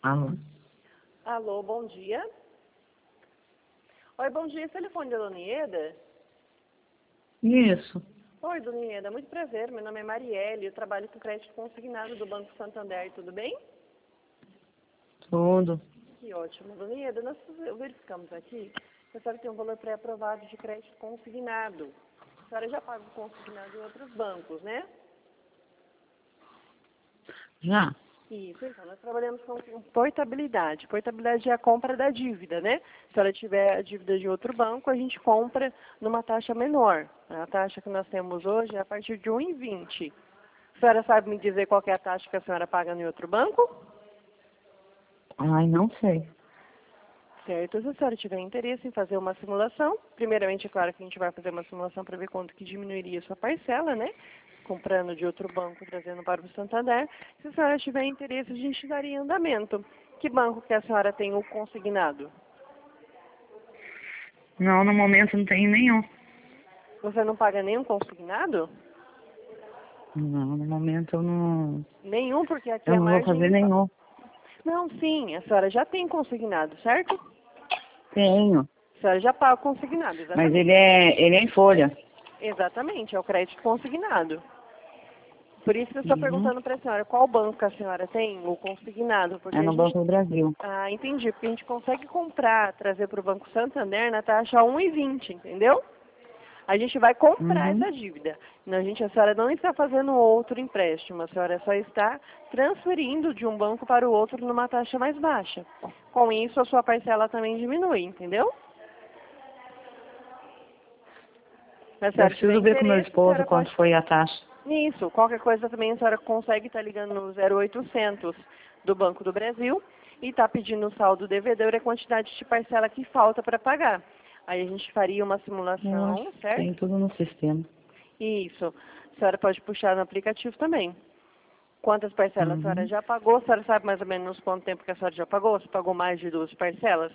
Alô? Alô, bom dia. Oi, bom dia. Esse telefone da Dona Ieda? Isso. Oi, Dona Ieda. Muito prazer. Meu nome é Marielle. Eu trabalho com crédito consignado do Banco Santander. Tudo bem? Tudo. Que ótimo. Dona Ieda, nós verificamos aqui que a senhora tem um valor pré-aprovado de crédito consignado. A senhora já paga o consignado em outros bancos, né? Já? Isso, então, nós trabalhamos com portabilidade. Portabilidade é a compra da dívida, né? Se a senhora tiver a dívida de outro banco, a gente compra numa taxa menor. A taxa que nós temos hoje é a partir de 1,20. A senhora sabe me dizer qual que é a taxa que a senhora paga em outro banco? Ai, não sei. Certo. Se a senhora tiver interesse em fazer uma simulação, primeiramente, é claro que a gente vai fazer uma simulação para ver quanto que diminuiria a sua parcela, né? Comprando de outro banco, trazendo para o Santander. Se a senhora tiver interesse, a gente daria andamento. Que banco que a senhora tem o consignado? Não, no momento não tem nenhum. Você não paga nenhum consignado? Não, no momento eu não... Nenhum, porque aqui Eu a não vou margem... fazer nenhum. Não, sim, a senhora já tem consignado, certo? Tenho. A senhora já paga o consignado, Mas exatamente. ele é em folha. Exatamente, é o crédito consignado. Por isso que eu estou Uhum. perguntando para a senhora, qual banco a senhora tem, o consignado? Porque É a no gente... Banco do Brasil. Ah, entendi, porque a gente consegue comprar, trazer para o Banco Santander na taxa 1,20, entendeu? A gente vai comprar Uhum. essa dívida. Não, a senhora não está fazendo outro empréstimo, a senhora só está transferindo de um banco para o outro numa taxa mais baixa. Com isso, a sua parcela também diminui, entendeu? Se a Eu senhora tiver preciso ver com meu interesse, a esposo senhora quanto pode... foi a taxa. Isso, qualquer coisa também a senhora consegue estar ligando no 0800 do Banco do Brasil e está pedindo o saldo devedor e a quantidade de parcela que falta para pagar. Aí a gente faria uma Eu acho simulação, que tem certo? tudo no sistema. Isso. A senhora pode puxar no aplicativo também. Quantas parcelas a senhora Uhum. já pagou? A senhora sabe mais ou menos quanto tempo que a senhora já pagou? Se pagou mais de 12 parcelas?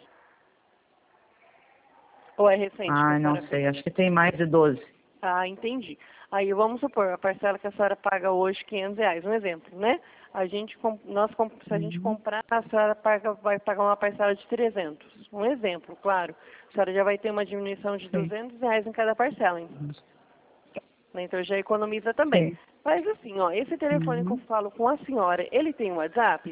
Ou é recente que a Ai, não senhora fez? sei. Acho que tem mais de 12. Ah, entendi. Aí vamos supor, a parcela que a senhora paga hoje, R$ 500, um exemplo, né? Se a gente Uhum. comprar, a senhora vai pagar uma parcela de 300. Um exemplo, claro. A senhora já vai ter uma diminuição de Sim. R$ 200 em cada parcela, hein? Né? Então já economiza também. Sim. Faz assim, ó, esse telefone que eu Uhum. falo com a senhora, ele tem WhatsApp?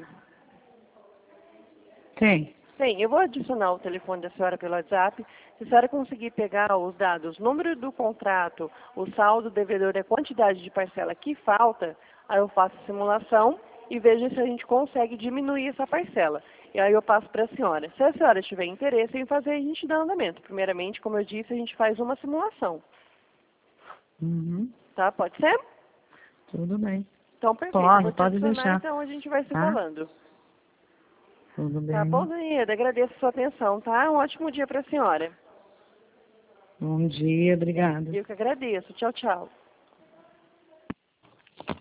Tem. Tem, eu vou adicionar o telefone da senhora pelo WhatsApp. Se a senhora conseguir pegar os dados, número do contrato, o saldo devedor e a quantidade de parcela que falta, aí eu faço a simulação e vejo se a gente consegue diminuir essa parcela. E aí eu passo para a senhora. Se a senhora tiver interesse em fazer, a gente dá andamento. Primeiramente, como eu disse, a gente faz uma simulação. Uhum. Tá? Pode ser? Tudo bem. Então, perfeito. Eu vou Pode, te pode adicionar, deixar. então a gente vai se Tá? falando. Tudo Tá bom, bem. Daniela? Agradeço a sua atenção, tá? Um ótimo dia para a senhora. Bom dia, obrigada. Eu que agradeço. Tchau, tchau.